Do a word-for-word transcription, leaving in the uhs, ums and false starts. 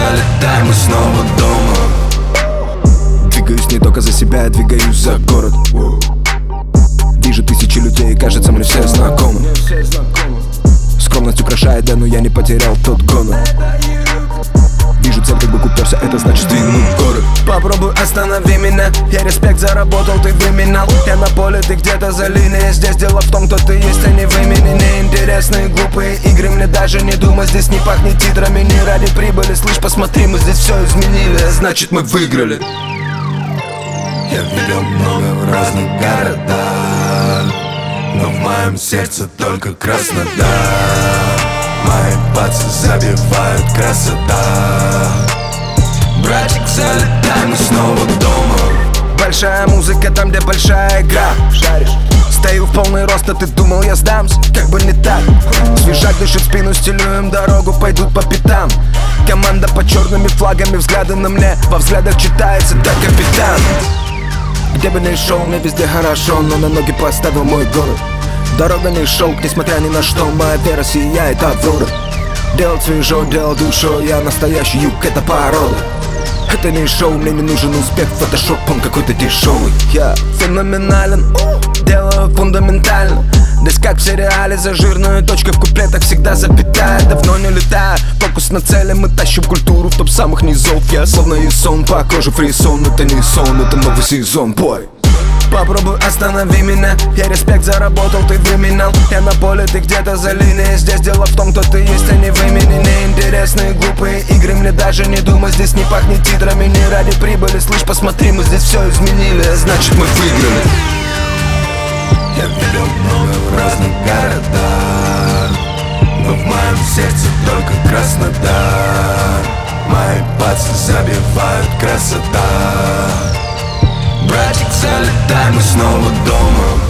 залетай, мы снова дома. Двигаюсь не только за себя, я двигаюсь за город. Вижу тысячи людей, кажется, мне все знакомы. Скромность украшает, да, но я не потерял тот гонор. Вижу цель, как бы уперся, это значит двину город. Попробуй останови меня, я респект заработал, ты выменял. Я на поле, ты где-то за линией. Здесь дело в том, кто ты есть, а не в имени. Неинтересные глупые игры, мне даже не думай. Здесь не пахнет титрами, не ради прибыли. Слышь, посмотри, мы здесь все изменили, а значит мы выиграли. Я видел много в разных городах, но в моем сердце только Краснодар. Мои пацы забивают красота. Братик, залетай, мы снова дома. Большая музыка там, где большая игра. Шаришь? Стою в полный рост, а ты думал, я сдамся? Как бы не так. Свежак дышит спину, стелю им дорогу, пойдут по пятам. Команда под черными флагами, взгляды на мне. Во взглядах читается, да, капитан. Где бы ни шел, мне везде хорошо, но на ноги поставил мой город. Дорога не шелк, несмотря ни на что, моя вера сияет от врага. Делать свежо, делать душой, я настоящий юг, это порода. Это не шоу, мне не нужен успех, фотошоп, он какой-то дешевый. Я феноменален, делаю фундаментально. Здесь как в сериале, за жирную точку в куплетах всегда запятая. Давно не летаю, фокус на цели, мы тащим культуру в топ самых низов. Я словно и сон, по коже фрисон, это не сон, это новый сезон, бой. Попробуй останови меня, я респект заработал, ты выменял. Я на поле, ты где-то за линией. Здесь дело в том, кто ты есть, а не в имени. Неинтересные глупые игры, мне даже не думай. Здесь не пахнет титрами, не ради прибыли. Слышь, посмотри, мы здесь все изменили, а значит мы выиграли. Я видел много в разных городах, но в моем сердце только Краснодар. Мои пацы забивают красота. Братик, залетай, мы снова дома.